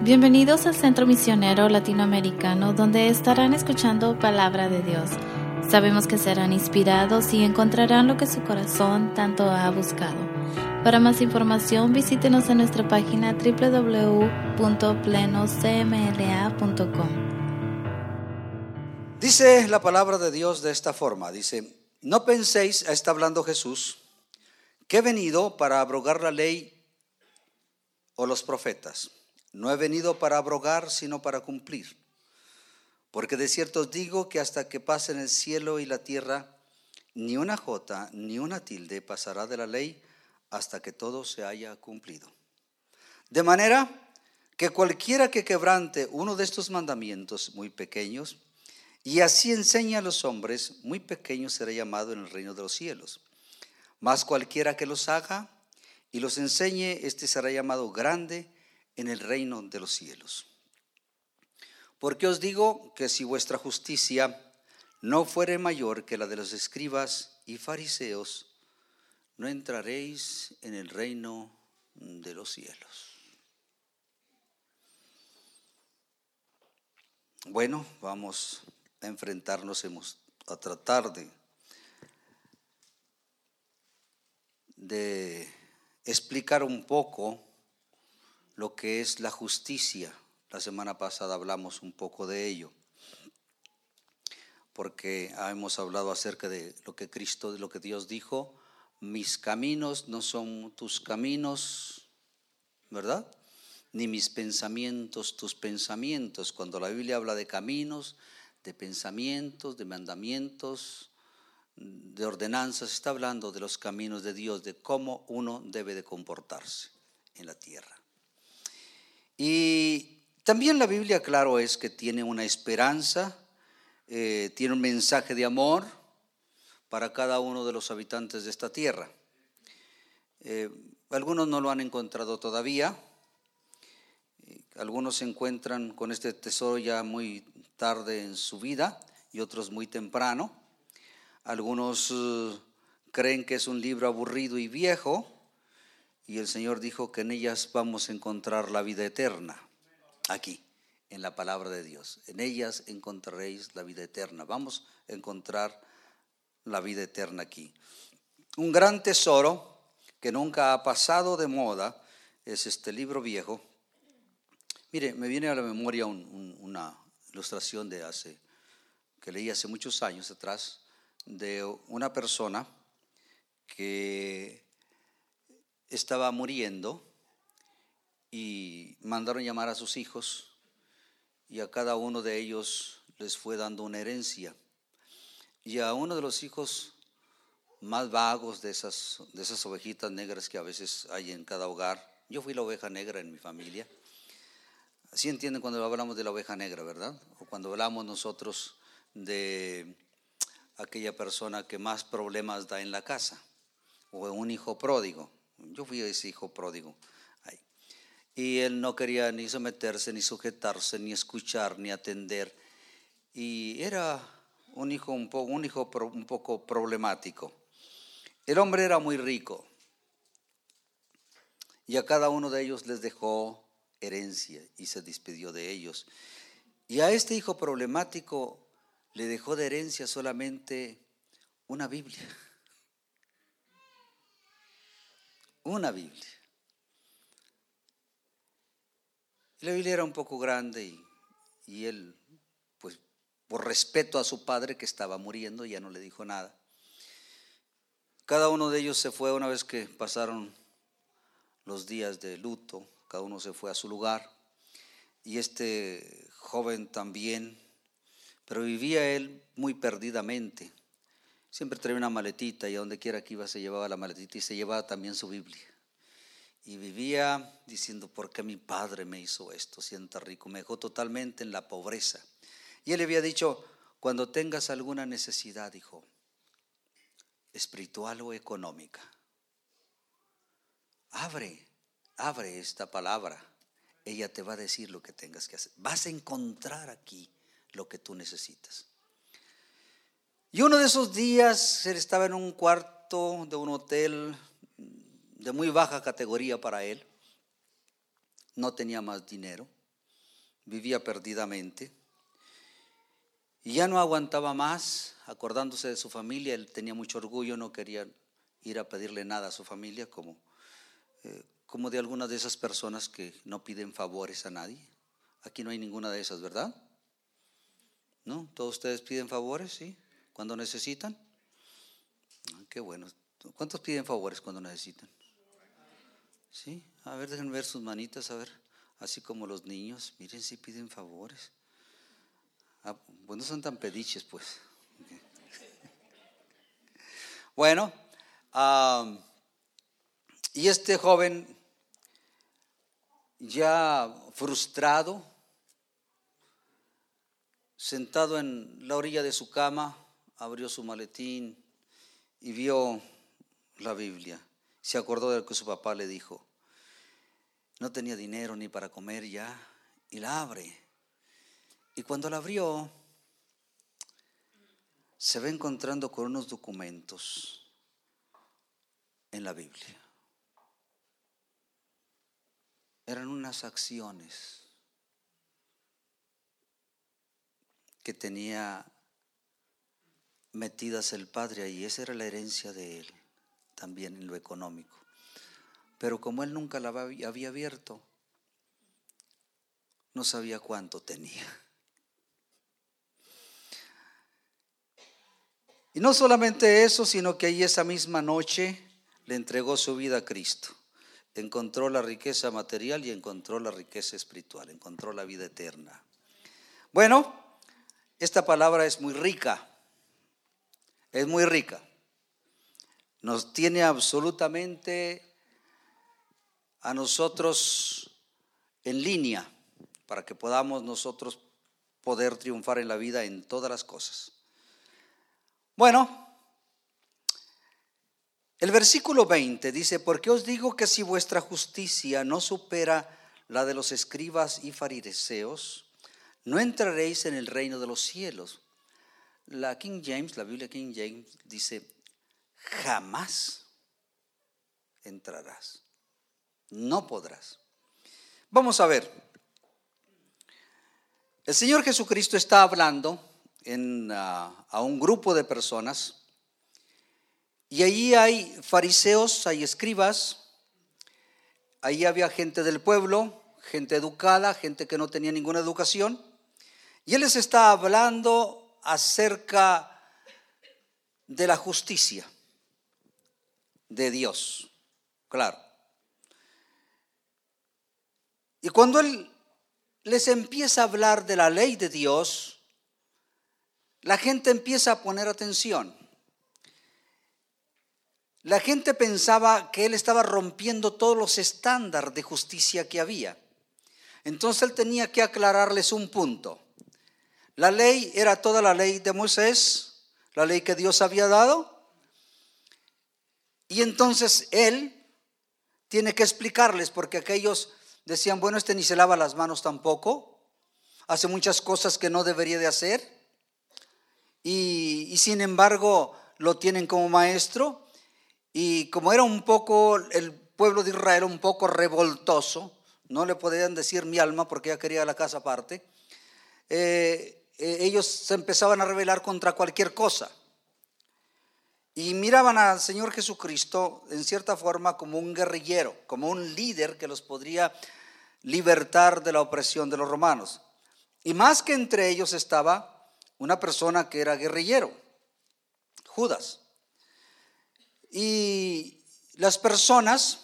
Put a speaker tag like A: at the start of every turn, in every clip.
A: Bienvenidos al Centro Misionero Latinoamericano, donde estarán escuchando Palabra de Dios. Sabemos que serán inspirados y encontrarán lo que su corazón tanto ha buscado. Para más información, visítenos en nuestra página www.plenocmla.com.
B: Dice la palabra de Dios de esta forma, dice: no penséis, está hablando Jesús, que he venido para abrogar la ley o los profetas. No he venido para abrogar, sino para cumplir. Porque de cierto os digo que hasta que pasen el cielo y la tierra, ni una jota ni una tilde pasará de la ley hasta que todo se haya cumplido. De manera que cualquiera que quebrante uno de estos mandamientos muy pequeños, y así enseña a los hombres, muy pequeño será llamado en el reino de los cielos. Mas cualquiera que los haga y los enseñe, este será llamado grande en el reino de los cielos. Porque os digo que si vuestra justicia no fuere mayor que la de los escribas y fariseos, no entraréis en el reino de los cielos. Bueno, vamos a enfrentarnos a tratar de explicar un poco lo que es la justicia. La semana pasada hablamos un poco de ello, porque hemos hablado acerca de lo que Cristo, de lo que Dios dijo: mis caminos no son tus caminos, ¿verdad? Ni mis pensamientos tus pensamientos. Cuando la Biblia habla de caminos, de pensamientos, de mandamientos, de ordenanzas, está hablando de los caminos de Dios, de cómo uno debe de comportarse en la tierra. Y también la Biblia, claro, es que tiene una esperanza, tiene un mensaje de amor para cada uno de los habitantes de esta tierra. Algunos no lo han encontrado todavía. Algunos se encuentran con este tesoro ya muy tarde en su vida y otros muy temprano. Algunos creen que es un libro aburrido y viejo, y el Señor dijo que en ellas vamos a encontrar la vida eterna. Aquí, en la palabra de Dios, en ellas encontraréis la vida eterna. Vamos a encontrar la vida eterna aquí. Un gran tesoro que nunca ha pasado de moda es este libro viejo. Mire, me viene a la memoria una ilustración que leí hace muchos años atrás, de una persona que estaba muriendo y mandaron llamar a sus hijos, y a cada uno de ellos les fue dando una herencia. Y a uno de los hijos más vagos de esas ovejitas negras que a veces hay en cada hogar, yo fui la oveja negra en mi familia. Así entienden cuando hablamos de la oveja negra, ¿verdad? O cuando hablamos nosotros de aquella persona que más problemas da en la casa, o un hijo pródigo. Yo fui ese hijo pródigo. Y él no quería ni someterse, ni sujetarse, ni escuchar, ni atender. Y era un hijo un poco problemático. El hombre era muy rico, y a cada uno de ellos les dejó herencia y se despidió de ellos. Y a este hijo problemático le dejó de herencia solamente una Biblia. Una Biblia. La Biblia era un poco grande y él, pues por respeto a su padre que estaba muriendo, ya no le dijo nada. Cada uno de ellos se fue una vez que pasaron los días de luto, cada uno se fue a su lugar. Y este joven también, pero vivía él muy perdidamente. Siempre traía una maletita, y a donde quiera que iba se llevaba la maletita y se llevaba también su Biblia. Y vivía diciendo: ¿por qué mi padre me hizo esto? Sienta rico, me dejó totalmente en la pobreza. Y él le había dicho: cuando tengas alguna necesidad, hijo, espiritual o económica, abre esta palabra. Ella te va a decir lo que tengas que hacer. Vas a encontrar aquí lo que tú necesitas. Y uno de esos días él estaba en un cuarto de un hotel de muy baja categoría para él. No tenía más dinero. vivía perdidamente. Y ya no aguantaba más, acordándose de su familia. Él tenía mucho orgullo, no quería ir a pedirle nada a su familia, como de algunas de esas personas que no piden favores a nadie. Aquí no hay ninguna de esas, ¿verdad? ¿No? ¿Todos ustedes piden favores, sí? ¿Cuando necesitan? Qué bueno. ¿Cuántos piden favores cuando necesitan? Sí, a ver, déjenme ver sus manitas, a ver. Así como los niños, miren si piden favores. Pues no son tan pediches, pues. Okay. Bueno, y este joven, ya frustrado, sentado en la orilla de su cama, abrió su maletín y vio la Biblia. Se acordó de lo que su papá le dijo. No tenía dinero ni para comer ya, y la abre. Y cuando la abrió, se va encontrando con unos documentos en la Biblia. Eran unas acciones que tenía metidas el padre ahí. Esa era la herencia de él, también en lo económico. Pero como él nunca la había abierto, no sabía cuánto tenía. Y no solamente eso, sino que ahí esa misma noche le entregó su vida a Cristo. Encontró la riqueza material y encontró la riqueza espiritual, encontró la vida eterna. Bueno, esta palabra es muy rica, nos tiene absolutamente a nosotros en línea para que podamos nosotros poder triunfar en la vida en todas las cosas. Bueno, el versículo 20 dice: porque os digo que si vuestra justicia no supera la de los escribas y fariseos, no entraréis en el reino de los cielos. La King James, la Biblia King James dice: jamás entrarás, no podrás. Vamos a ver, el Señor Jesucristo está hablando a un grupo de personas, y allí hay fariseos, hay escribas, ahí había gente del pueblo, gente educada, gente que no tenía ninguna educación, y Él les está hablando acerca de la justicia de Dios, claro. Y cuando Él les empieza a hablar de la ley de Dios, la gente empieza a poner atención. La gente pensaba que Él estaba rompiendo todos los estándares de justicia que había. Entonces Él tenía que aclararles un punto. La ley era toda la ley de Moisés, la ley que Dios había dado. Y entonces Él tiene que explicarles, porque aquellos decían: bueno, este ni se lava las manos tampoco, hace muchas cosas que no debería de hacer, y sin embargo lo tienen como maestro. Y como era un poco, el pueblo de Israel un poco revoltoso, no le podían decir mi alma porque ella quería la casa aparte, ellos se empezaban a rebelar contra cualquier cosa. Y miraban al Señor Jesucristo en cierta forma como un guerrillero, como un líder que los podría libertar de la opresión de los romanos. Y más que entre ellos estaba una persona que era guerrillero, Judas. Y las personas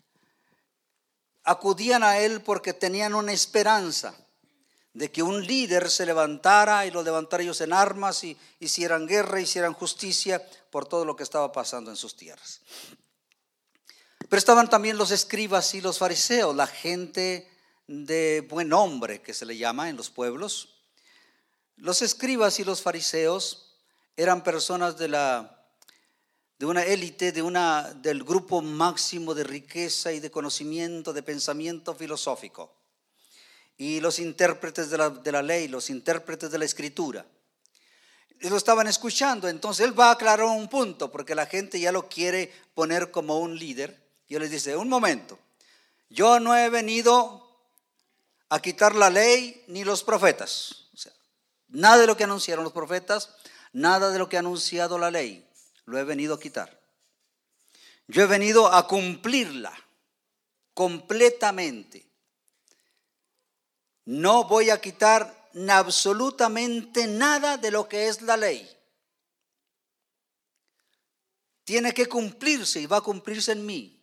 B: acudían a Él porque tenían una esperanza de que un líder se levantara y los levantara ellos en armas y hicieran guerra, hicieran justicia por todo lo que estaba pasando en sus tierras. Pero estaban también los escribas y los fariseos, la gente de buen nombre que se le llama en los pueblos. Los escribas y los fariseos eran personas de una élite, del grupo máximo de riqueza y de conocimiento, de pensamiento filosófico. Y los intérpretes de la ley, los intérpretes de la escritura, y lo estaban escuchando. Entonces Él va a aclarar un punto, porque la gente ya lo quiere poner como un líder. Y Él les dice: un momento, yo no he venido a quitar la ley ni los profetas. O sea, nada de lo que anunciaron los profetas, nada de lo que ha anunciado la ley, lo he venido a quitar. Yo he venido a cumplirla completamente. No voy a quitar absolutamente nada de lo que es la ley. Tiene que cumplirse y va a cumplirse en mí.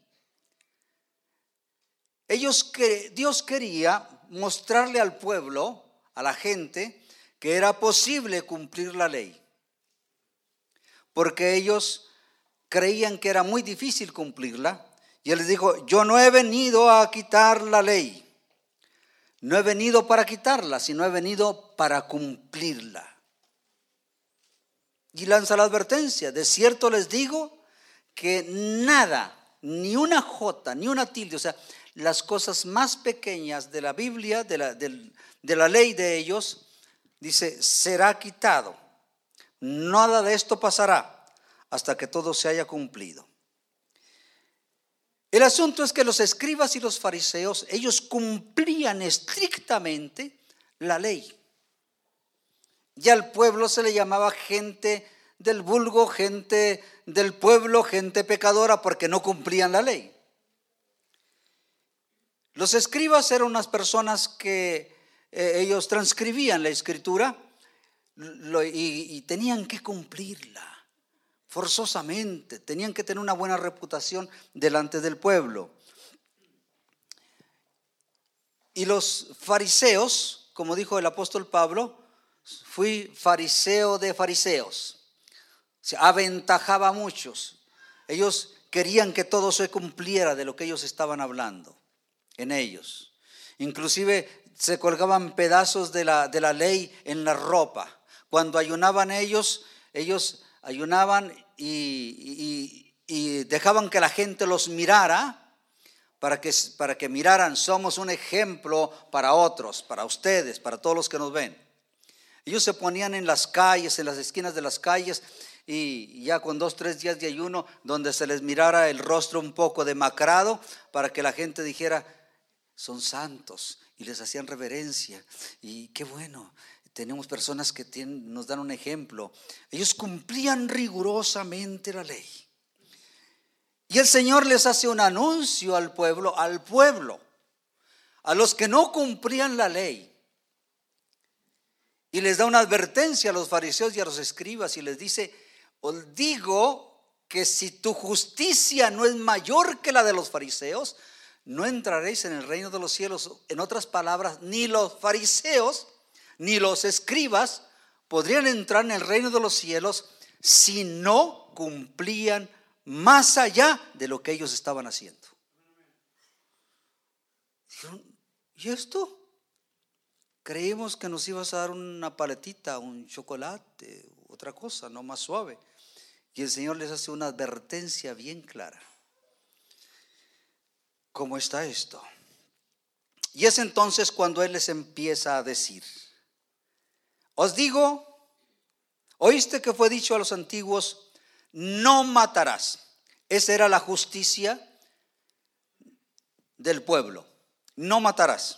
B: Dios quería mostrarle al pueblo, a la gente, que era posible cumplir la ley. Porque ellos creían que era muy difícil cumplirla. Y Él les dijo, yo no he venido a quitar la ley. No he venido para quitarla, sino he venido para cumplirla. Y lanza la advertencia, de cierto les digo que nada, ni una jota, ni una tilde, o sea, las cosas más pequeñas de la Biblia, de la ley de ellos, dice, será quitado. Nada de esto pasará hasta que todo se haya cumplido. El asunto es que los escribas y los fariseos, ellos cumplían estrictamente la ley. Y al pueblo se le llamaba gente del vulgo, gente del pueblo, gente pecadora, porque no cumplían la ley. Los escribas eran unas personas que ellos transcribían la escritura y tenían que cumplirla forzosamente, tenían que tener una buena reputación delante del pueblo. Y los fariseos, como dijo el apóstol Pablo, fui fariseo de fariseos. Se aventajaba a muchos. Ellos querían que todo se cumpliera de lo que ellos estaban hablando en ellos. Inclusive se colgaban pedazos de la ley en la ropa. Cuando ayunaban ellos ayunaban y dejaban que la gente los mirara para que miraran, somos un ejemplo para otros, para ustedes, para todos los que nos ven. Ellos se ponían en las calles, en las esquinas de las calles, y ya con 2-3 días de ayuno, donde se les mirara el rostro un poco demacrado, para que la gente dijera, son santos, y les hacían reverencia. Y qué bueno, tenemos personas que nos dan un ejemplo. Ellos cumplían rigurosamente la ley. Y el Señor les hace un anuncio al pueblo, a los que no cumplían la ley. Y les da una advertencia a los fariseos y a los escribas y les dice, os digo que si tu justicia no es mayor que la de los fariseos, no entraréis en el reino de los cielos. En otras palabras, ni los fariseos ni los escribas podrían entrar en el reino de los cielos si no cumplían más allá de lo que ellos estaban haciendo. Dijeron, ¿y esto? Creímos que nos ibas a dar una paletita, un chocolate, otra cosa, no más suave. Y el Señor les hace una advertencia bien clara. ¿Cómo está esto? Y es entonces cuando Él les empieza a decir, os digo, oíste que fue dicho a los antiguos, no matarás. Esa era la justicia del pueblo, no matarás.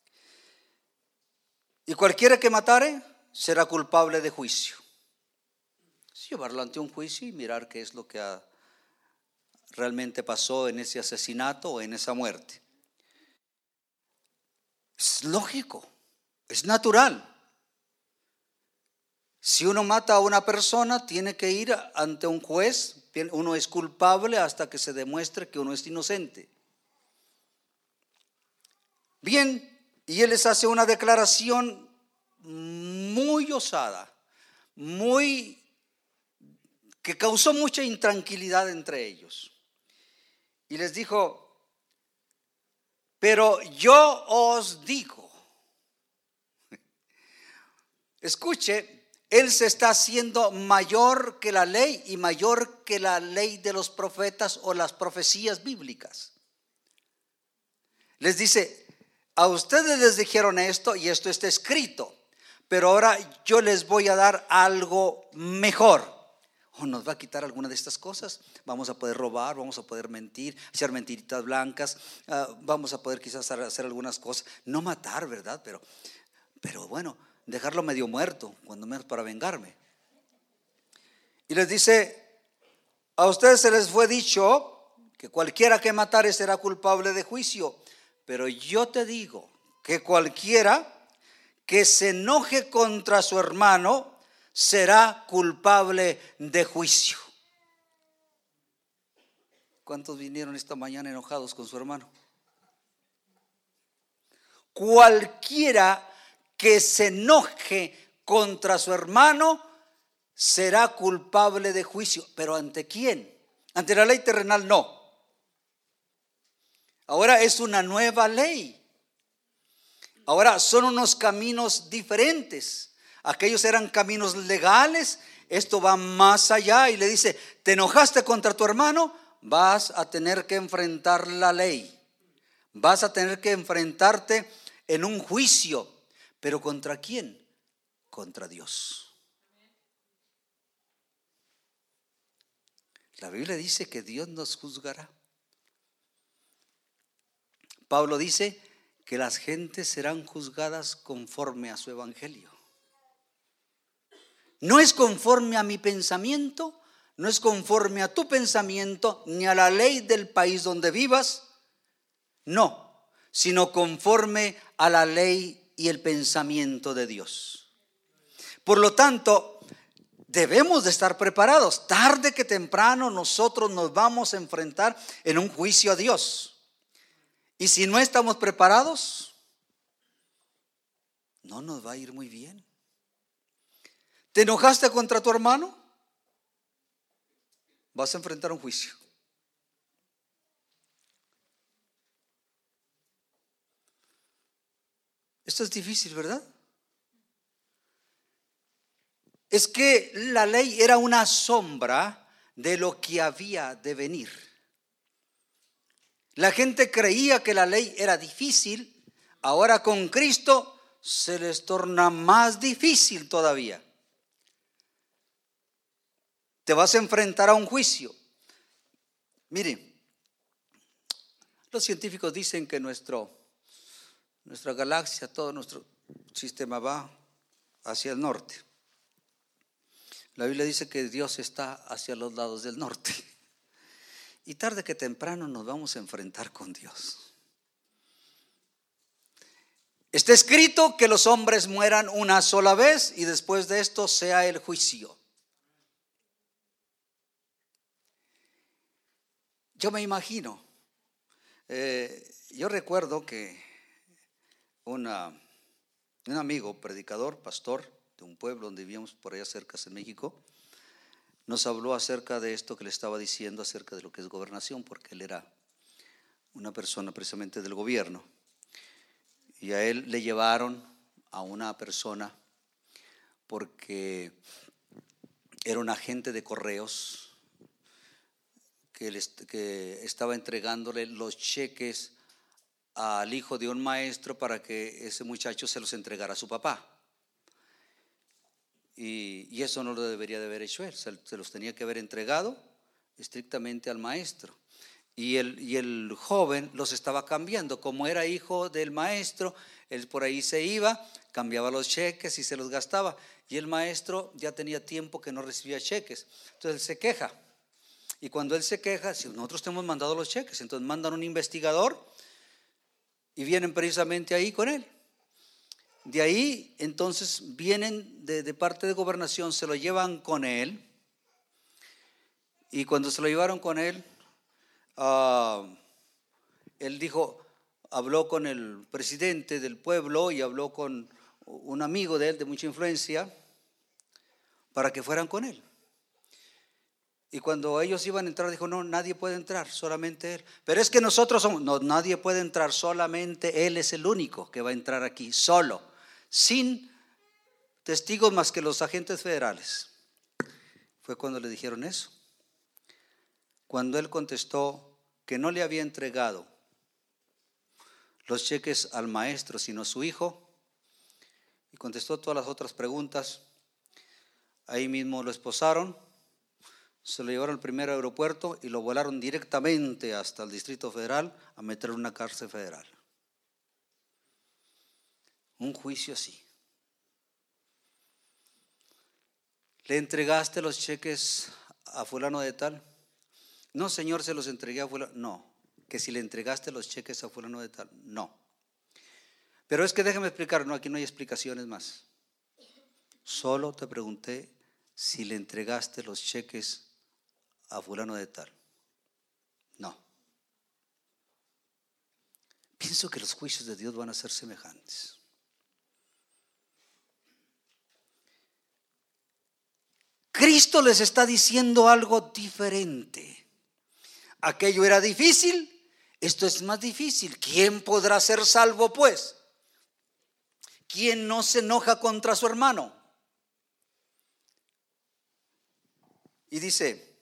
B: Y cualquiera que matare será culpable de juicio. Llevarlo ante un juicio y mirar qué es lo que realmente pasó en ese asesinato o en esa muerte. Es lógico, es natural. Si uno mata a una persona, tiene que ir ante un juez. Uno es culpable hasta que se demuestre que uno es inocente. Bien, y Él les hace una declaración muy osada, que causó mucha intranquilidad entre ellos. Y les dijo, pero yo os digo, escuche, Él se está haciendo mayor que la ley y mayor que la ley de los profetas o las profecías bíblicas. Les dice, a ustedes les dijeron esto y esto está escrito, pero ahora yo les voy a dar algo mejor. o nos va a quitar alguna de estas cosas. Vamos a poder robar, vamos a poder mentir, hacer mentiritas blancas, vamos a poder quizás hacer algunas cosas, no matar, ¿verdad? Pero bueno, dejarlo medio muerto, cuando menos para vengarme. Y les dice: a ustedes se les fue dicho que cualquiera que matare será culpable de juicio, pero yo te digo que cualquiera que se enoje contra su hermano será culpable de juicio. ¿Cuántos vinieron esta mañana enojados con su hermano? Cualquiera que se enoje contra su hermano será culpable de juicio. ¿Pero ante quién? Ante la ley terrenal no. Ahora es una nueva ley. Ahora son unos caminos diferentes. Aquellos eran caminos legales. Esto va más allá y le dice: te enojaste contra tu hermano, vas a tener que enfrentar la ley. Vas a tener que enfrentarte en un juicio. ¿Pero contra quién? Contra Dios. La Biblia dice que Dios nos juzgará. Pablo dice que las gentes serán juzgadas conforme a su evangelio. No es conforme a mi pensamiento, no es conforme a tu pensamiento, ni a la ley del país donde vivas, no, sino conforme a la ley y el pensamiento de Dios. Por lo tanto, debemos de estar preparados. Tarde que temprano nosotros nos vamos a enfrentar en un juicio a Dios. Y si no estamos preparados, no nos va a ir muy bien. ¿Te enojaste contra tu hermano? Vas a enfrentar un juicio. Esto es difícil, ¿verdad? Es que la ley era una sombra de lo que había de venir. La gente creía que la ley era difícil. Ahora con Cristo se les torna más difícil todavía. Te vas a enfrentar a un juicio. Mire, los científicos dicen que nuestra galaxia, todo nuestro sistema va hacia el norte. La Biblia dice que Dios está hacia los lados del norte. Y tarde que temprano nos vamos a enfrentar con Dios. Está escrito que los hombres mueran una sola vez y después de esto sea el juicio. Yo me imagino, yo recuerdo que un amigo, predicador, pastor de un pueblo donde vivíamos por allá cerca en México, nos habló acerca de esto que le estaba diciendo acerca de lo que es gobernación, porque él era una persona precisamente del gobierno. Y a él le llevaron a una persona porque era un agente de correos que estaba entregándole los cheques al hijo de un maestro para que ese muchacho se los entregara a su papá. Y eso no lo debería de haber hecho él, se los tenía que haber entregado estrictamente al maestro. Y el joven los estaba cambiando. Como era hijo del maestro, él por ahí se iba, cambiaba los cheques y se los gastaba. Y el maestro ya tenía tiempo que no recibía cheques. Entonces él se queja. Y cuando él se queja, si nosotros te hemos mandado los cheques, entonces mandan un investigador y vienen precisamente ahí con él. De ahí entonces vienen de parte de gobernación, se lo llevan con él. Y cuando se lo llevaron con él, él dijo, habló con el presidente del pueblo y habló con un amigo de él de mucha influencia para que fueran con él. Y cuando ellos iban a entrar, dijo, no, nadie puede entrar, solamente él. Pero es que nosotros somos, no, nadie puede entrar, solamente él es el único que va a entrar aquí, solo, sin testigos más que los agentes federales. Fue cuando le dijeron eso. Cuando él contestó que no le había entregado los cheques al maestro, sino a su hijo, y contestó todas las otras preguntas, ahí mismo lo esposaron, se lo llevaron al primer aeropuerto y lo volaron directamente hasta el Distrito Federal a meterlo en una cárcel federal. Un juicio así. ¿Le entregaste los cheques a fulano de tal? No, señor, se los entregué a fulano. No, que si le entregaste los cheques a fulano de tal. No. Pero es que déjame explicar, no, aquí no hay explicaciones más. Solo te pregunté si le entregaste los cheques a fulano de tal. No. Pienso que los juicios de Dios van a ser semejantes. Cristo les está diciendo algo diferente. Aquello era difícil, esto es más difícil. ¿Quién podrá ser salvo, pues? ¿Quién no se enoja contra su hermano? Y dice,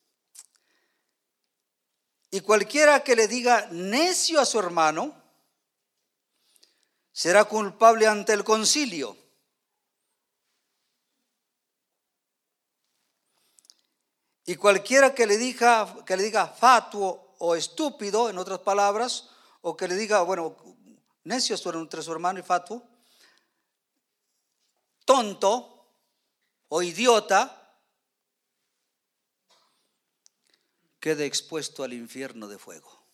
B: y cualquiera que le diga necio a su hermano será culpable ante el concilio. Y cualquiera que le diga fatuo o estúpido, en otras palabras, o que le diga, bueno, necio entre su hermano y fatuo, tonto o idiota, quede expuesto al infierno de fuego.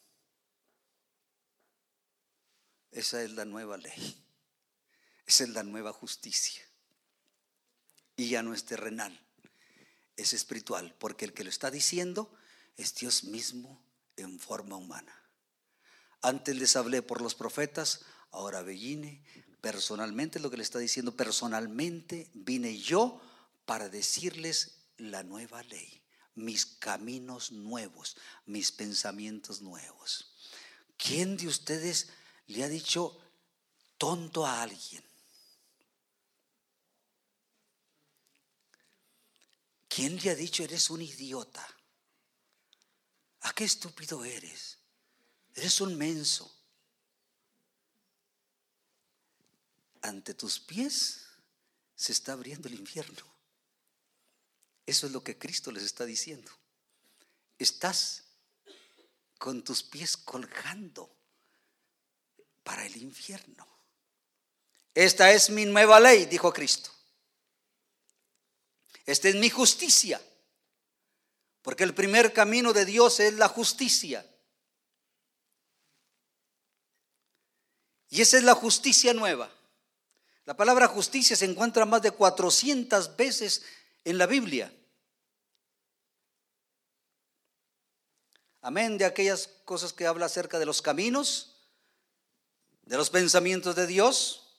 B: Esa es la nueva ley. Esa es la nueva justicia. Y ya no es terrenal, es espiritual, porque el que lo está diciendo es Dios mismo en forma humana. Antes les hablé por los profetas, ahora vine personalmente, lo que le está diciendo, personalmente vine yo para decirles la nueva ley. Mis caminos nuevos, mis pensamientos nuevos. ¿Quién de ustedes le ha dicho tonto a alguien? ¿Quién le ha dicho eres un idiota? ¿A qué estúpido eres? Eres un menso. Ante tus pies se está abriendo el infierno. Eso es lo que Cristo les está diciendo. Estás con tus pies colgando para el infierno. Esta es mi nueva ley, dijo Cristo. Esta es mi justicia. Porque el primer camino de Dios es la justicia. Y esa es la justicia nueva. La palabra justicia se encuentra más de 400 veces en la Biblia. Amén de aquellas cosas que habla acerca de los caminos, de los pensamientos de Dios.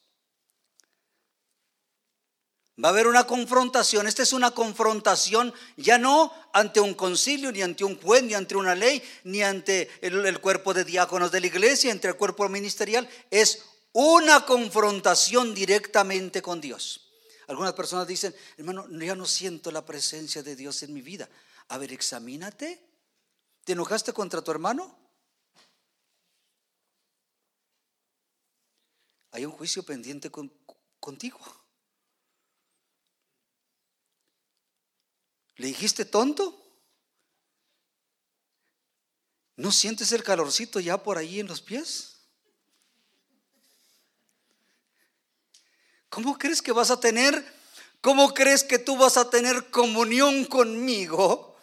B: Va a haber una confrontación. Esta es una confrontación ya no ante un concilio, ni ante un juez, ni ante una ley, ni ante el cuerpo de diáconos de la iglesia, entre el cuerpo ministerial. Es una confrontación directamente con Dios. Algunas personas dicen, hermano, ya no siento la presencia de Dios en mi vida. A ver, examínate. ¿Te enojaste contra tu hermano? Hay un juicio pendiente contigo. ¿Le dijiste tonto? ¿No sientes el calorcito ya por ahí en los pies? ¿Cómo crees que tú vas a tener comunión conmigo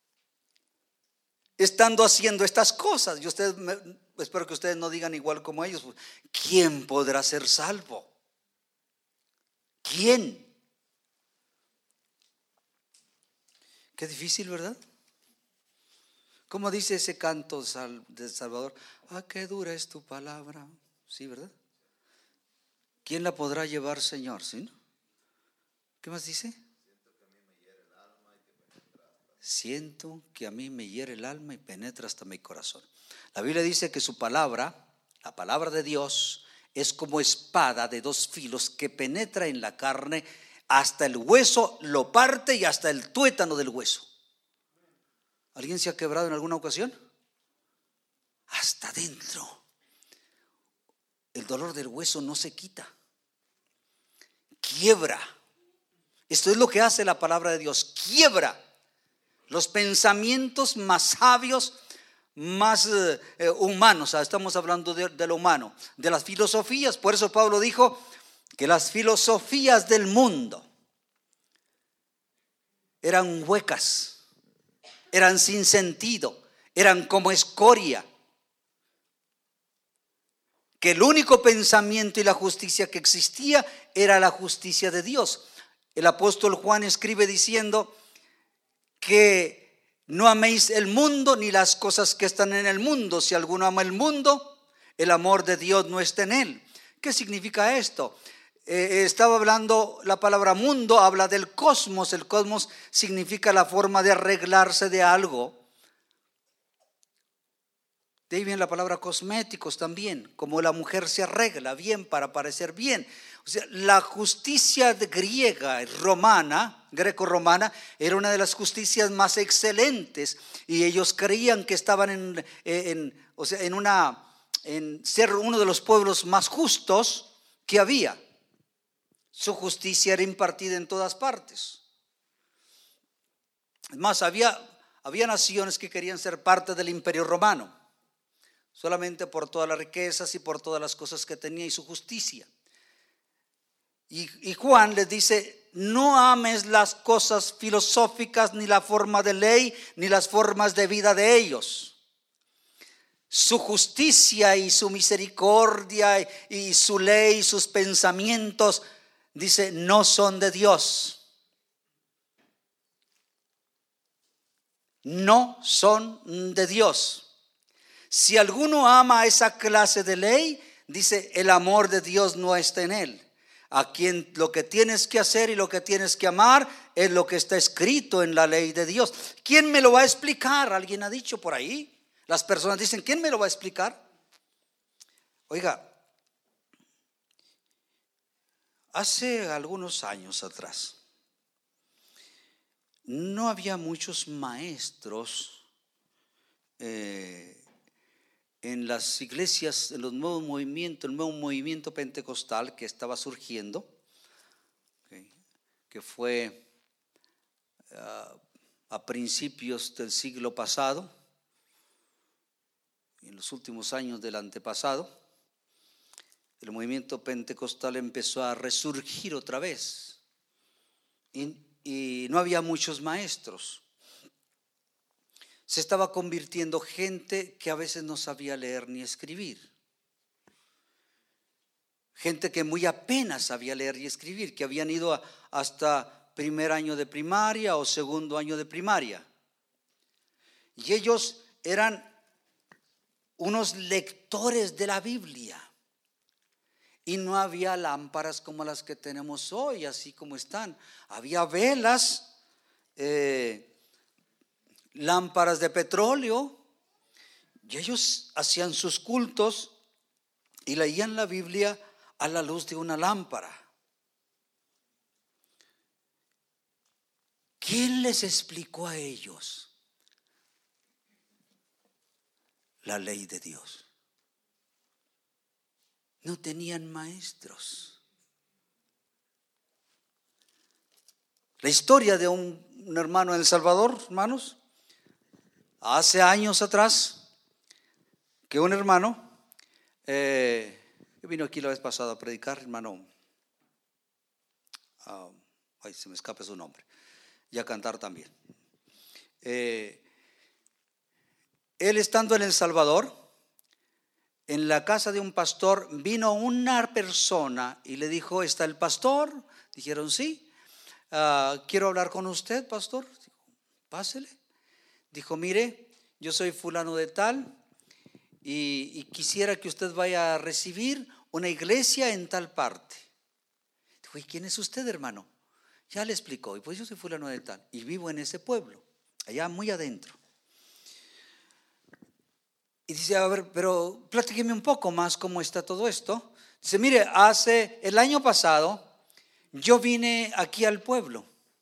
B: estando haciendo estas cosas? Y espero que ustedes no digan igual como ellos. ¿Quién podrá ser salvo? ¿Quién? Qué difícil, ¿verdad? Como dice ese canto de Salvador, qué dura es tu palabra. Sí, ¿verdad? ¿Quién la podrá llevar, Señor? ¿Sí? ¿Qué más dice? Siento que a mí me hiere el alma y penetra hasta mi corazón. La Biblia dice que su palabra, la palabra de Dios, es como espada de dos filos que penetra en la carne hasta el hueso, lo parte y hasta el tuétano del hueso. ¿Alguien se ha quebrado en alguna ocasión? Hasta dentro. El dolor del hueso no se quita. Quiebra. Esto es lo que hace la palabra de Dios. Quiebra. los pensamientos más sabios, más humanos. Estamos hablando de lo humano, de las filosofías. Por eso Pablo dijo que las filosofías del mundo eran huecas, eran sin sentido, eran como escoria. Que el único pensamiento y la justicia que existía era la justicia de Dios. El apóstol Juan escribe diciendo que no améis el mundo ni las cosas que están en el mundo. Si alguno ama el mundo, el amor de Dios no está en él. ¿Qué significa esto? Estaba hablando, la palabra mundo habla del cosmos. El cosmos significa la forma de arreglarse de algo. De ahí viene la palabra cosméticos también, como la mujer se arregla bien para parecer bien. O sea, la justicia griega, romana, greco-romana, era una de las justicias más excelentes, y ellos creían que estaban en ser uno de los pueblos más justos que había. Su justicia era impartida en todas partes. Es más, había naciones que querían ser parte del Imperio Romano, solamente por todas las riquezas y por todas las cosas que tenía y su justicia. Y Juan les dice: no ames las cosas filosóficas, ni la forma de ley, ni las formas de vida de ellos. Su justicia y su misericordia y su ley, sus pensamientos, dice, no son de Dios. No son de Dios. Si alguno ama esa clase de ley, dice, el amor de Dios no está en él. A quien lo que tienes que hacer y lo que tienes que amar es lo que está escrito en la ley de Dios. ¿Quién me lo va a explicar? Alguien ha dicho por ahí. Las personas dicen, ¿quién me lo va a explicar? Oiga, hace algunos años atrás no había muchos maestros en las iglesias, en los nuevos movimientos, el nuevo movimiento pentecostal que estaba surgiendo, que fue a principios del siglo pasado, en los últimos años del antepasado. El movimiento pentecostal empezó a resurgir otra vez y no había muchos maestros. Se estaba convirtiendo gente que a veces no sabía leer ni escribir. Gente que muy apenas sabía leer y escribir, que habían ido hasta primer año de primaria o segundo año de primaria. Y ellos eran unos lectores de la Biblia. Y no había lámparas como las que tenemos hoy, así como están. Había velas, lámparas de petróleo, y ellos hacían sus cultos y leían la Biblia a la luz de una lámpara. ¿Quién les explicó a ellos la ley de Dios? No tenían maestros. La historia de un hermano en El Salvador, hermanos, hace años atrás, que un hermano que vino aquí la vez pasada a predicar, hermano, se me escapa su nombre, y a cantar también. Él estando en El Salvador, en la casa de un pastor, vino una persona y le dijo: ¿está el pastor? Dijeron: sí. Quiero hablar con usted, pastor. Dijo: pásele. Dijo: mire, yo soy fulano de tal y quisiera que usted vaya a recibir una iglesia en tal parte. Dijo: ¿y quién es usted, hermano? Ya le explicó. Y pues yo soy fulano de tal y vivo en ese pueblo, allá muy adentro. Y dice: a ver, pero platíqueme un poco más cómo está todo esto. Dice: mire, el año pasado yo vine aquí al pueblo,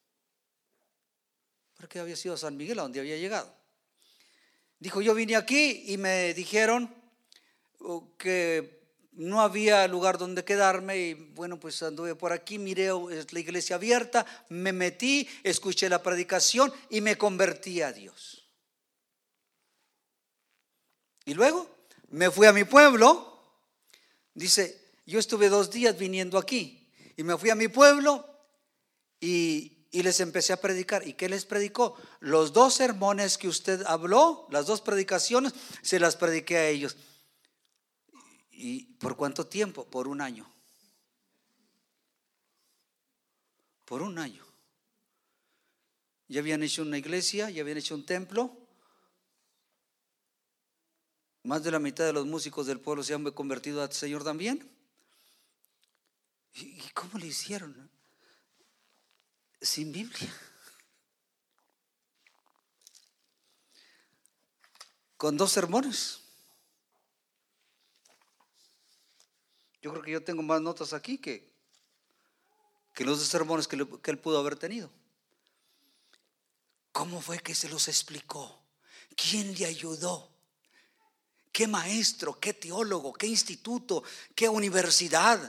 B: porque había sido San Miguel a donde había llegado. Dijo: yo vine aquí y me dijeron que no había lugar donde quedarme y bueno, pues anduve por aquí, miré la iglesia abierta, me metí, escuché la predicación y me convertí a Dios. Y luego me fui a mi pueblo. Dice, yo estuve 2 días viniendo aquí y me fui a mi pueblo y les empecé a predicar. ¿Y qué les predicó? Los 2 sermones que usted habló, las 2 predicaciones, se las prediqué a ellos. ¿Y por cuánto tiempo? Por 1 año. Por 1 año. Ya habían hecho una iglesia, ya habían hecho un templo. Más de la mitad de los músicos del pueblo se han convertido al Señor también. ¿Y cómo le hicieron? Sin Biblia. Con 2 sermones. Yo creo que yo tengo más notas aquí que los 2 sermones que él pudo haber tenido. ¿Cómo fue que se los explicó? ¿Quién le ayudó? ¿Qué maestro, qué teólogo, qué instituto, qué universidad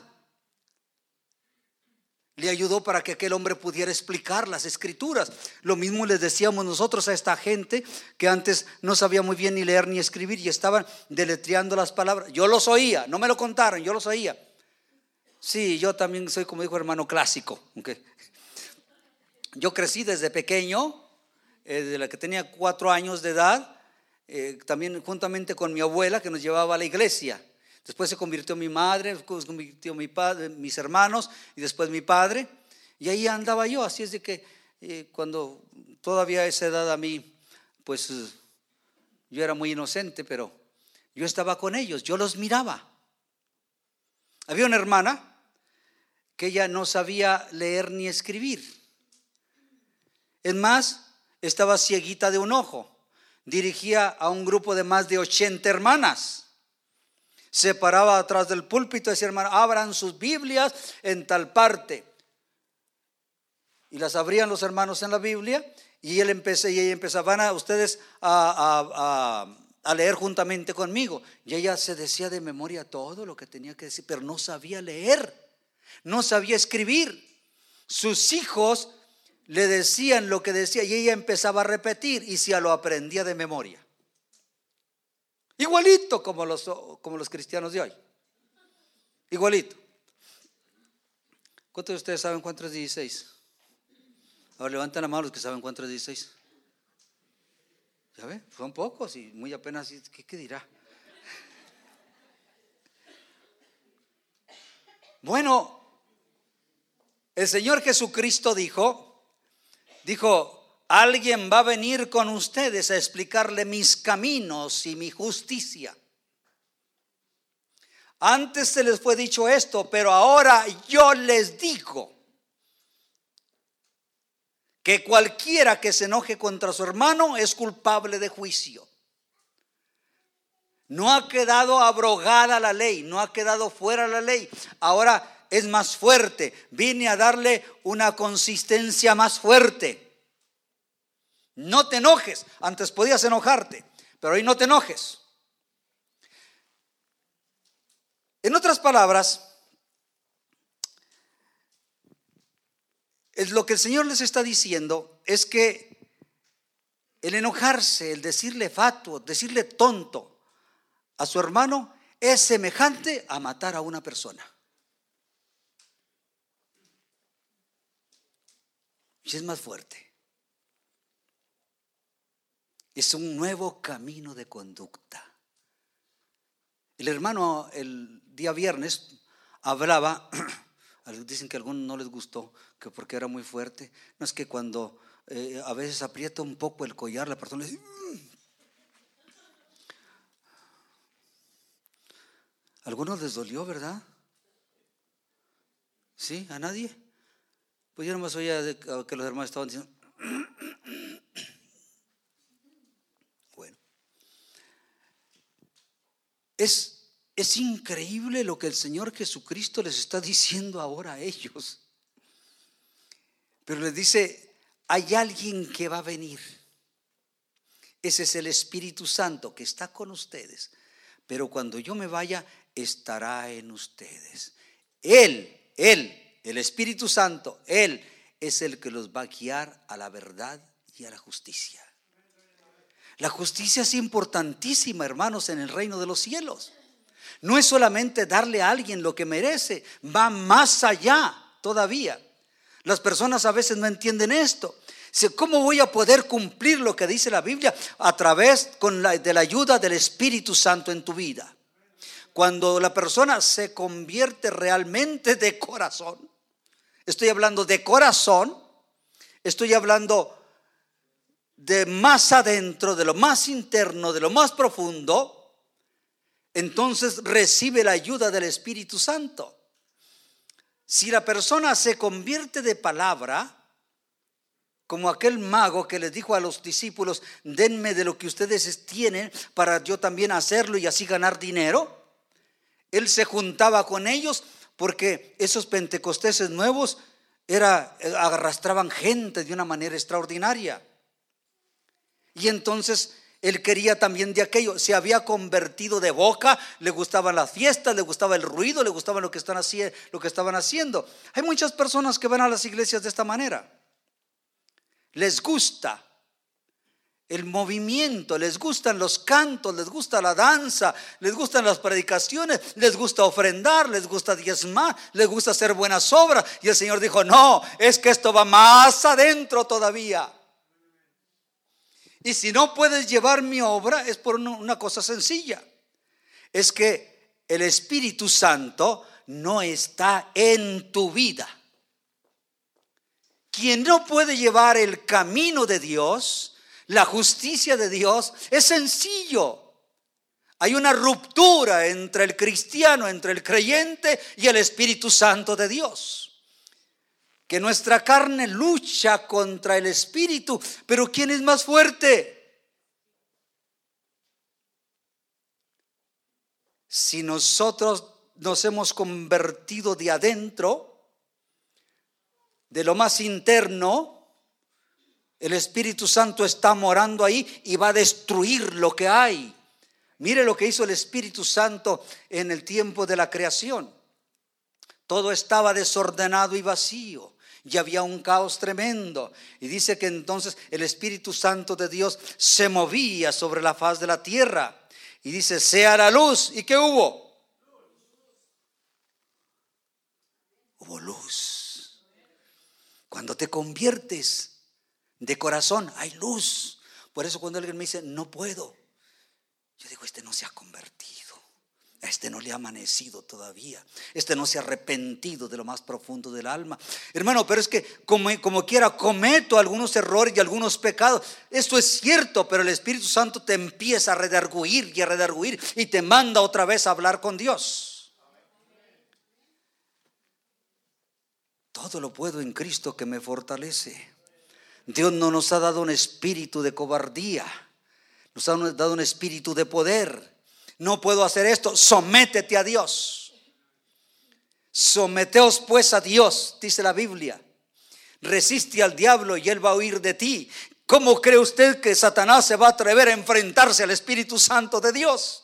B: le ayudó para que aquel hombre pudiera explicar las escrituras? Lo mismo les decíamos nosotros a esta gente que antes no sabía muy bien ni leer ni escribir y estaban deletreando las palabras. Yo los oía, no me lo contaron, yo los oía. Sí, yo también soy, como dijo hermano, clásico. Okay. Yo crecí desde pequeño, desde la que tenía 4 años de edad. También juntamente con mi abuela que nos llevaba a la iglesia. Después se convirtió mi madre, después se convirtió mi padre, mis hermanos y después mi padre. Y ahí andaba yo. Así es de que cuando todavía a esa edad a mí, pues yo era muy inocente, pero yo estaba con ellos, yo los miraba. Había una hermana que ella no sabía leer ni escribir. Es más, estaba cieguita de un ojo. Dirigía a un grupo de más de 80 hermanas. Se paraba atrás del púlpito y decía, hermano, abran sus Biblias en tal parte. Y las abrían los hermanos en la Biblia y ella empezaba, van a ustedes a leer juntamente conmigo. Y ella se decía de memoria todo lo que tenía que decir, pero no sabía leer, no sabía escribir. Sus hijos le decían lo que decía y ella empezaba a repetir y se lo aprendía de memoria. Igualito como los cristianos de hoy. Igualito. ¿Cuántos de ustedes saben Juan 3:16? Ahora levanten la mano los que saben Juan 3:16. ¿Ya ve? Son pocos y muy apenas. ¿Qué dirá? Bueno, el Señor Jesucristo dijo, alguien va a venir con ustedes a explicarle mis caminos y mi justicia. Antes se les fue dicho esto, pero ahora yo les digo que cualquiera que se enoje contra su hermano es culpable de juicio. No ha quedado abrogada la ley, no ha quedado fuera la ley. Ahora es más fuerte. Vine a darle una consistencia más fuerte. No te enojes. Antes podías enojarte, pero hoy no te enojes. En otras palabras, es lo que el Señor les está diciendo es que el enojarse, el decirle fatuo, decirle tonto a su hermano es semejante a matar a una persona. Y es más fuerte. Es un nuevo camino de conducta. El hermano el día viernes hablaba, dicen que a algunos no les gustó, que porque era muy fuerte. No, es que cuando a veces aprieta un poco el collar, la persona dice, ¿a algunos les dolió, verdad? ¿Sí? ¿A nadie? Pues yo nomás oía que los hermanos estaban diciendo. Bueno, es increíble lo que el Señor Jesucristo les está diciendo ahora a ellos. Pero les dice, hay alguien que va a venir. Ese es el Espíritu Santo que está con ustedes. Pero cuando yo me vaya, estará en ustedes. Él, el Espíritu Santo, Él es el que los va a guiar a la verdad y a la justicia. La justicia es importantísima, hermanos, en el reino de los cielos. No es solamente darle a alguien lo que merece, va más allá todavía. Las personas a veces no entienden esto. ¿Cómo voy a poder cumplir lo que dice la Biblia? A través de la ayuda del Espíritu Santo en tu vida. Cuando la persona se convierte realmente de corazón, estoy hablando de corazón, estoy hablando de más adentro, de lo más interno, de lo más profundo, entonces recibe la ayuda del Espíritu Santo. Si la persona se convierte de palabra, como aquel mago que les dijo a los discípulos: denme de lo que ustedes tienen para yo también hacerlo y así ganar dinero. Él se juntaba con ellos porque esos pentecosteses nuevos arrastraban gente de una manera extraordinaria. Y entonces él quería también de aquello. Se había convertido de boca, le gustaban las fiestas, le gustaba el ruido, le gustaba lo que estaban haciendo. Hay muchas personas que van a las iglesias de esta manera. Les gusta el movimiento, les gustan los cantos, les gusta la danza, les gustan las predicaciones, les gusta ofrendar, les gusta diezmar, les gusta hacer buenas obras. Y el Señor dijo: no, es que esto va más adentro todavía. Y si no puedes llevar mi obra, es por una cosa sencilla. Es que el Espíritu Santo no está en tu vida. Quien no puede llevar el camino de Dios, la justicia de Dios, es sencillo. Hay una ruptura entre el cristiano, entre el creyente y el Espíritu Santo de Dios. Que nuestra carne lucha contra el Espíritu, pero ¿quién es más fuerte? Si nosotros nos hemos convertido de adentro, de lo más interno, el Espíritu Santo está morando ahí y va a destruir lo que hay. Mire lo que hizo el Espíritu Santo en el tiempo de la creación. Todo estaba desordenado y vacío, y había un caos tremendo. Y dice que entonces el Espíritu Santo de Dios se movía sobre la faz de la tierra. Y dice: sea la luz. ¿Y qué hubo? Hubo luz. Cuando te conviertes de corazón, hay luz. Por eso cuando alguien me dice: no puedo, yo digo: este no se ha convertido, a este no le ha amanecido todavía, este no se ha arrepentido de lo más profundo del alma. Hermano, pero es que como quiera cometo algunos errores y algunos pecados. Esto es cierto, pero el Espíritu Santo te empieza a redarguir y te manda otra vez a hablar con Dios. Todo lo puedo en Cristo que me fortalece. Dios no nos ha dado un espíritu de cobardía, nos ha dado un espíritu de poder. No puedo hacer esto. Sométete a Dios. Someteos pues a Dios, dice la Biblia. Resiste al diablo y él va a huir de ti. ¿Cómo cree usted que Satanás se va a atrever a enfrentarse al Espíritu Santo de Dios?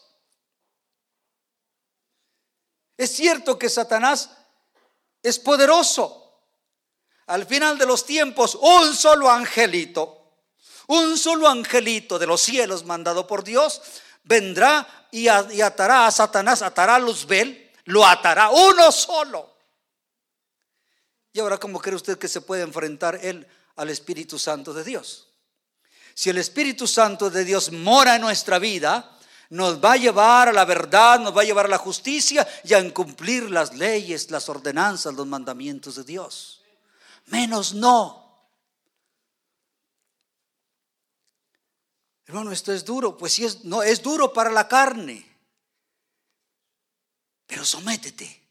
B: Es cierto que Satanás es poderoso. Al final de los tiempos, un solo angelito de los cielos mandado por Dios vendrá y atará a Satanás, atará a Luzbel, lo atará uno solo. Y ahora, ¿cómo cree usted que se puede enfrentar él al Espíritu Santo de Dios? Si el Espíritu Santo de Dios mora en nuestra vida, nos va a llevar a la verdad, nos va a llevar a la justicia y a cumplir las leyes, las ordenanzas, los mandamientos de Dios. Menos no. Hermano, esto es duro. Pues sí, es duro para la carne. Pero sométete.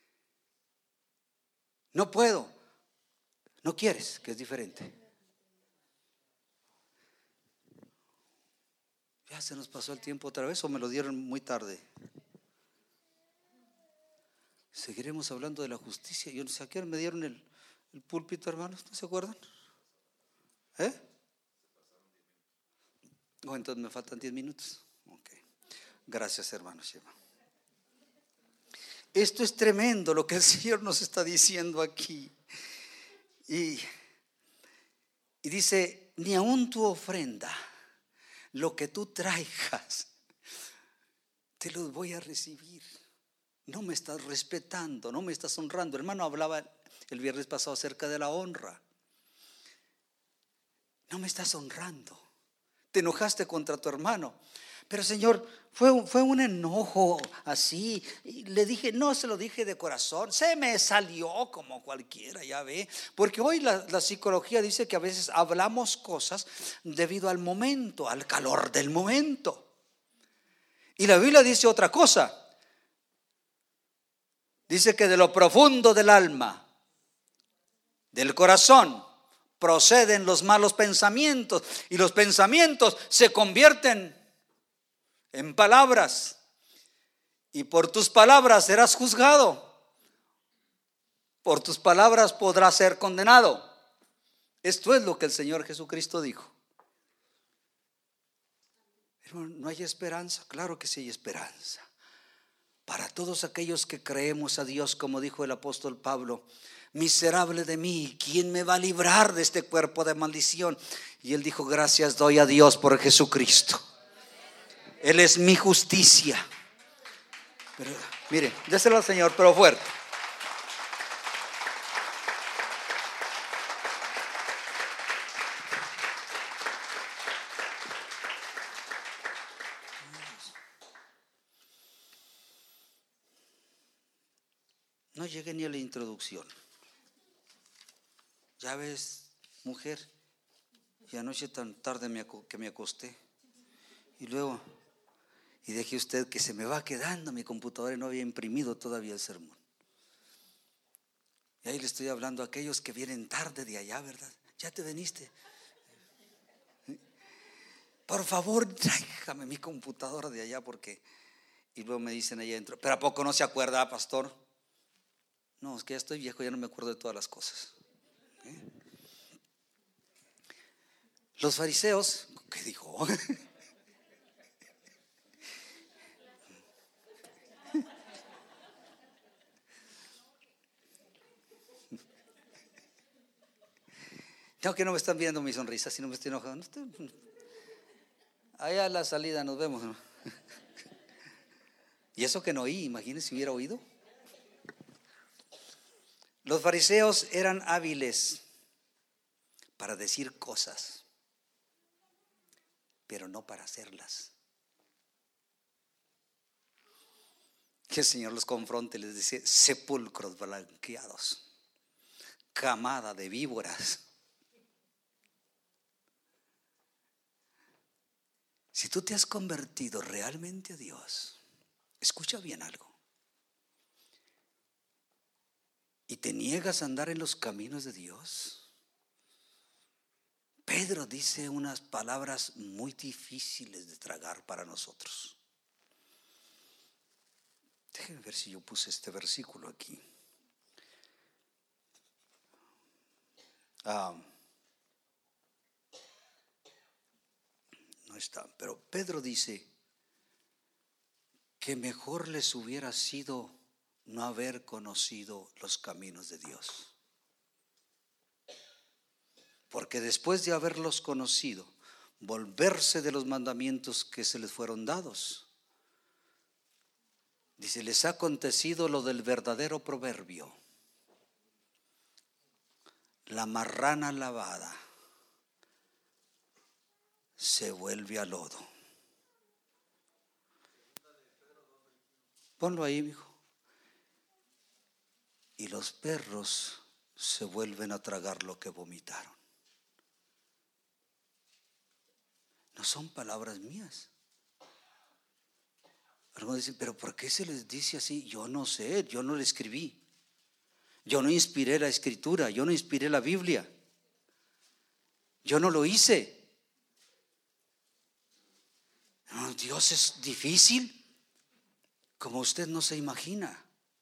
B: No puedo. No quieres, que es diferente. Ya se nos pasó el tiempo otra vez, o me lo dieron muy tarde. Seguiremos hablando de la justicia. Yo no sé a qué hora me dieron el púlpito, hermanos, ¿no se acuerdan? No, entonces me faltan 10 minutos. Okay. Gracias, hermanos. Esto es tremendo lo que el Señor nos está diciendo aquí. Y dice, ni aun tu ofrenda, lo que tú traigas, te los voy a recibir. No me estás respetando, no me estás honrando. Hermano, hablaba el viernes pasado acerca de la honra. No me estás honrando. Te enojaste contra tu hermano. Pero Señor, fue un enojo así. Y le dije, no se lo dije de corazón. Se me salió como cualquiera, ya ve. Porque hoy la psicología dice que a veces hablamos cosas debido al momento, al calor del momento. Y la Biblia dice otra cosa. Dice que de lo profundo del alma, del corazón, proceden los malos pensamientos. Y los pensamientos se convierten en palabras. Y por tus palabras serás juzgado. Por tus palabras podrás ser condenado. Esto es lo que el Señor Jesucristo dijo. Hermano, ¿no hay esperanza? Claro que sí hay esperanza. Para todos aquellos que creemos a Dios, como dijo el apóstol Pablo, miserable de mí, ¿quién me va a librar de este cuerpo de maldición? Y él dijo, gracias doy a Dios por Jesucristo. Él es mi justicia. Pero mire, déselo al Señor, pero fuerte. No llegué ni a la introducción. Ya ves, mujer, y anoche tan tarde que me acosté. Y luego, y deje usted que se me va quedando mi computadora y no había imprimido todavía el sermón. Y ahí le estoy hablando a aquellos que vienen tarde de allá, ¿verdad? Ya te veniste. Por favor, tráigame mi computadora de allá porque... Y luego me dicen allá adentro, ¿pero a poco no se acuerda, pastor? No, es que ya estoy viejo, ya no me acuerdo de todas las cosas. Los fariseos, ¿qué dijo? No, que no me están viendo mi sonrisa, si no me estoy enojando. Allá a la salida nos vemos, ¿no? Y eso que no oí, imagínense si hubiera oído. Los fariseos eran hábiles para decir cosas, pero no para hacerlas. Que el Señor los confronte y les dice, sepulcros blanqueados, camada de víboras. Si tú te has convertido realmente a Dios, escucha bien algo, y te niegas a andar en los caminos de Dios. Pedro dice unas palabras muy difíciles de tragar para nosotros. Déjenme ver si yo puse este versículo aquí. No está, pero Pedro dice que mejor les hubiera sido no haber conocido los caminos de Dios. Porque después de haberlos conocido, volverse de los mandamientos que se les fueron dados. Dice, les ha acontecido lo del verdadero proverbio: la marrana lavada se vuelve a lodo. Ponlo ahí, hijo. Y los perros se vuelven a tragar lo que vomitaron. No son palabras mías. Algunos dicen, pero ¿por qué se les dice así? Yo no sé, yo no le escribí. Yo no inspiré la escritura, yo no inspiré la Biblia. Yo no lo hice. No, Dios es difícil como usted no se imagina.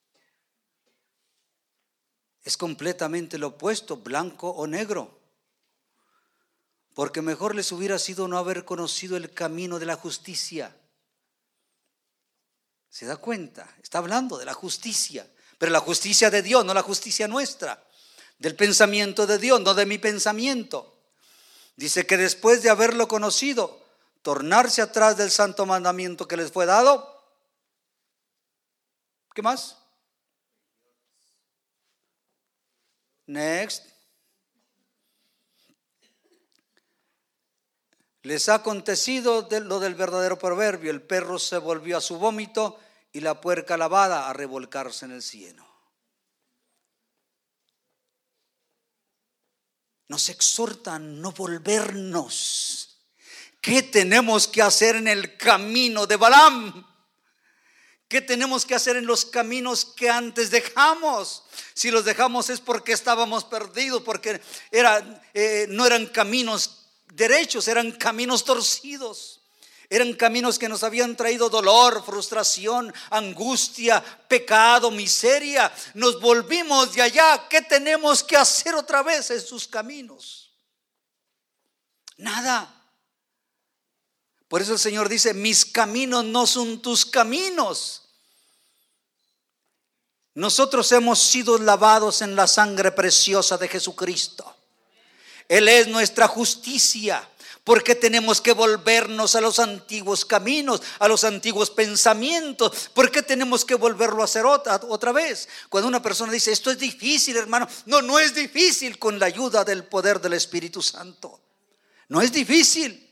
B: Es completamente lo opuesto, blanco o negro. Porque mejor les hubiera sido no haber conocido el camino de la justicia. ¿Se da cuenta? Está hablando de la justicia, pero la justicia de Dios, no la justicia nuestra, del pensamiento de Dios, no de mi pensamiento. Dice que después de haberlo conocido, tornarse atrás del santo mandamiento que les fue dado. ¿Qué más? Next. Les ha acontecido lo del verdadero proverbio: el perro se volvió a su vómito y la puerca lavada a revolcarse en el cieno. Nos exhorta a no volvernos. ¿Qué tenemos que hacer en el camino de Balaam? ¿Qué tenemos que hacer en los caminos que antes dejamos? Si los dejamos es porque estábamos perdidos, porque no eran caminos derechos, eran caminos torcidos. Eran caminos que nos habían traído dolor, frustración, angustia, pecado, miseria. Nos volvimos de allá. ¿Qué tenemos que hacer otra vez en sus caminos? Nada. Por eso el Señor dice: mis caminos no son tus caminos. Nosotros hemos sido lavados en la sangre preciosa de Jesucristo. Él es nuestra justicia. ¿Por qué tenemos que volvernos a los antiguos caminos, a los antiguos pensamientos? ¿Por qué tenemos que volverlo a hacer otra vez? Cuando una persona dice: esto es difícil, hermano. No, no es difícil con la ayuda del poder del Espíritu Santo. No es difícil.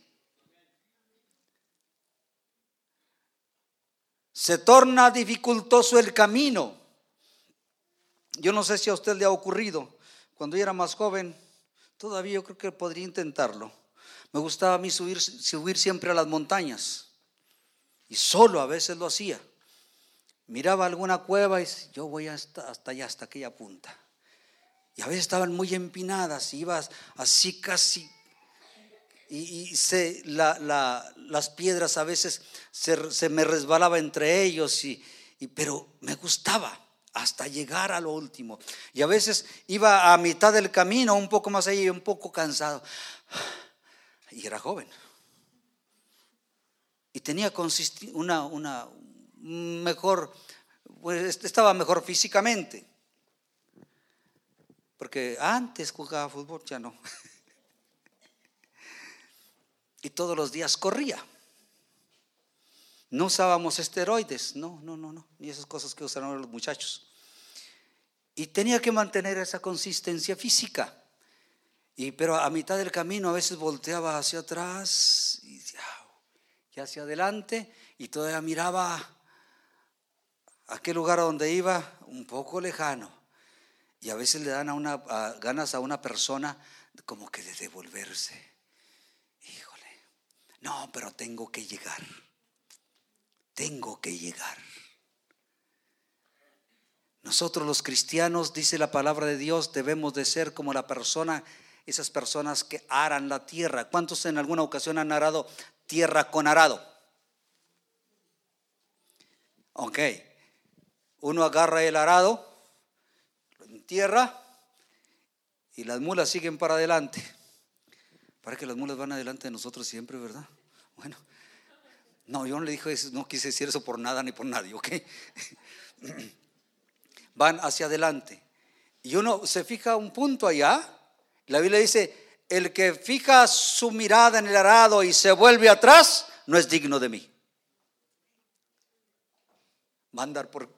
B: Se torna dificultoso el camino. Yo no sé si a usted le ha ocurrido. Cuando yo era más joven, todavía yo creo que podría intentarlo. Me gustaba a mí subir siempre a las montañas. Y solo a veces lo hacía. Miraba alguna cueva y yo voy hasta allá, hasta aquella punta. Y a veces estaban muy empinadas. Y ibas así casi. Las piedras a veces se me resbalaba entre ellos. Pero me gustaba hasta llegar a lo último. Y a veces iba a mitad del camino, un poco más allá y un poco cansado. Y era joven. Y tenía una mejor, pues estaba mejor físicamente. Porque antes jugaba fútbol, ya no. Y todos los días corría. No usábamos esteroides, no, ni esas cosas que usan ahora los muchachos. Y tenía que mantener esa consistencia física. Pero a mitad del camino a veces volteaba hacia atrás y hacia adelante, y todavía miraba a aquel lugar a donde iba, un poco lejano. Y a veces le dan ganas a una persona como que de devolverse. Híjole, no, pero tengo que llegar. Nosotros los cristianos, dice la palabra de Dios, debemos de ser como esas personas que aran la tierra. ¿Cuántos en alguna ocasión han arado tierra con arado? Ok. Uno agarra el arado, lo entierra y las mulas siguen para adelante. Para que las mulas van adelante de nosotros siempre, ¿verdad? Bueno. No, yo no le dije eso, no quise decir eso por nada ni por nadie, ¿ok? Van hacia adelante. Y uno se fija un punto allá. La Biblia dice: el que fija su mirada en el arado y se vuelve atrás, no es digno de mí. Va a andar por...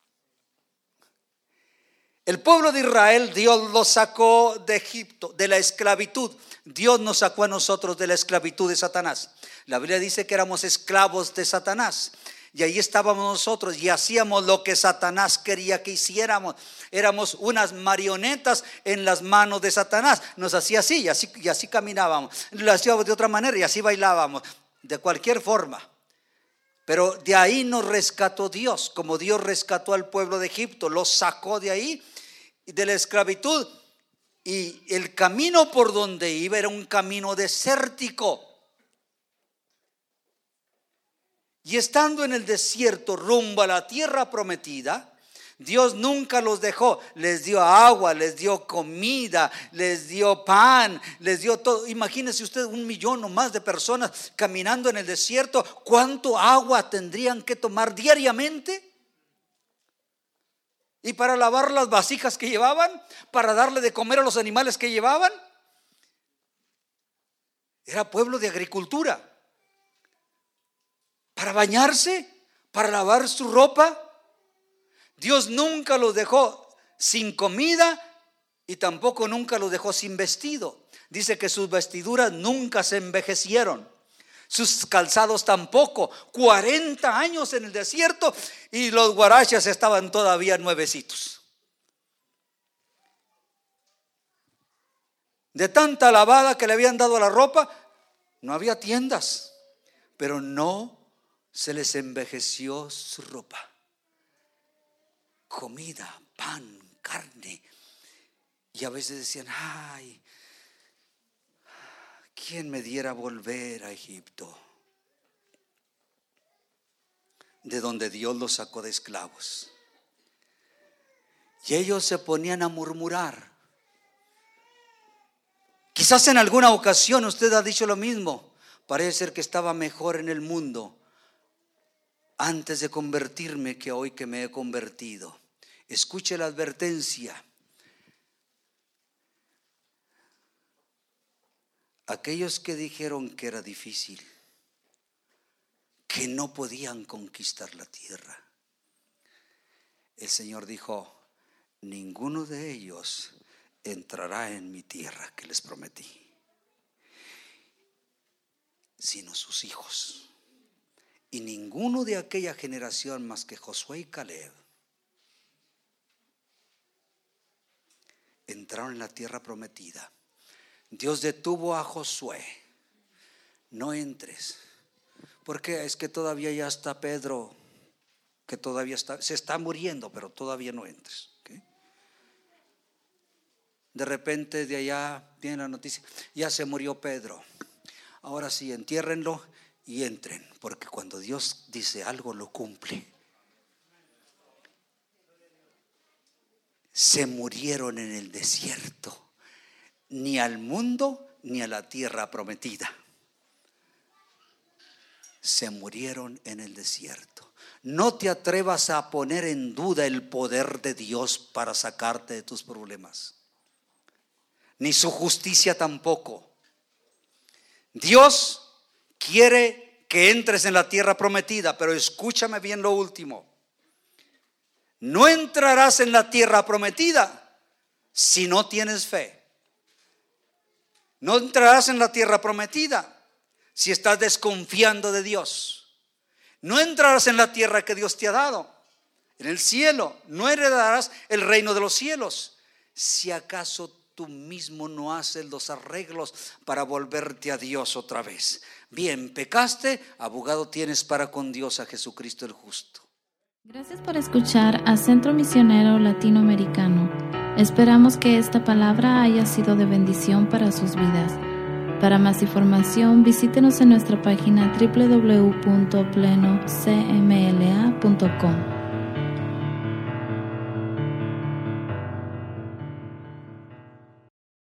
B: El pueblo de Israel, Dios lo sacó de Egipto, de la esclavitud. Dios nos sacó a nosotros de la esclavitud de Satanás. La Biblia dice que éramos esclavos de Satanás. Y ahí estábamos nosotros y hacíamos lo que Satanás quería que hiciéramos. Éramos unas marionetas en las manos de Satanás. Nos hacía así y así caminábamos. Lo hacíamos de otra manera y así bailábamos. De cualquier forma. Pero de ahí nos rescató Dios. Como Dios rescató al pueblo de Egipto. Los sacó de ahí, de la esclavitud. Y el camino por donde iba era un camino desértico. Y estando en el desierto rumbo a la tierra prometida, Dios nunca los dejó, les dio agua, les dio comida, les dio pan, les dio todo. Imagínense usted 1 millón o más de personas caminando en el desierto. ¿Cuánto agua tendrían que tomar diariamente? Y para lavar las vasijas que llevaban, para darle de comer a los animales que llevaban. Era pueblo de agricultura. Para bañarse, para lavar su ropa. Dios nunca los dejó sin comida y tampoco nunca los dejó sin vestido. Dice que sus vestiduras nunca se envejecieron, sus calzados tampoco. 40 años en el desierto y los guaraches estaban todavía nuevecitos. De tanta lavada que le habían dado a la ropa, no había tiendas, pero no se les envejeció su ropa. Comida, pan, carne. Y a veces decían: ay, ¿quién me diera volver a Egipto? De donde Dios los sacó de esclavos. Y ellos se ponían a murmurar. Quizás en alguna ocasión usted ha dicho lo mismo. Parece ser que estaba mejor en el mundo antes de convertirme que hoy que me he convertido. Escuche la advertencia. Aquellos que dijeron que era difícil, que no podían conquistar la tierra, el Señor dijo: ninguno de ellos entrará en mi tierra que les prometí, sino sus hijos. Y ninguno de aquella generación más que Josué y Caleb entraron en la tierra prometida. Dios detuvo a Josué: no entres, porque es que todavía ya está Pedro, que todavía se está muriendo, pero todavía no entres. ¿Okay? De repente de allá viene la noticia: ya se murió Pedro, ahora sí, entiérrenlo y entren, porque cuando Dios dice algo lo cumple. Se murieron en el desierto, ni al mundo ni a la tierra prometida. Se murieron en el desierto. No te atrevas a poner en duda el poder de Dios para sacarte de tus problemas, ni su justicia tampoco. Dios quiere que entres en la tierra prometida, pero escúchame bien lo último: no entrarás en la tierra prometida si no tienes fe. No entrarás en la tierra prometida si estás desconfiando de Dios. No entrarás en la tierra que Dios te ha dado, en el cielo. No heredarás el reino de los cielos si acaso tú mismo no haces los arreglos para volverte a Dios otra vez. Bien, pecaste, abogado tienes para con Dios, a Jesucristo el justo.
A: Gracias por escuchar a Centro Misionero Latinoamericano. Esperamos que esta palabra haya sido de bendición para sus vidas. Para más información, visítenos en nuestra página www.plenocmla.com.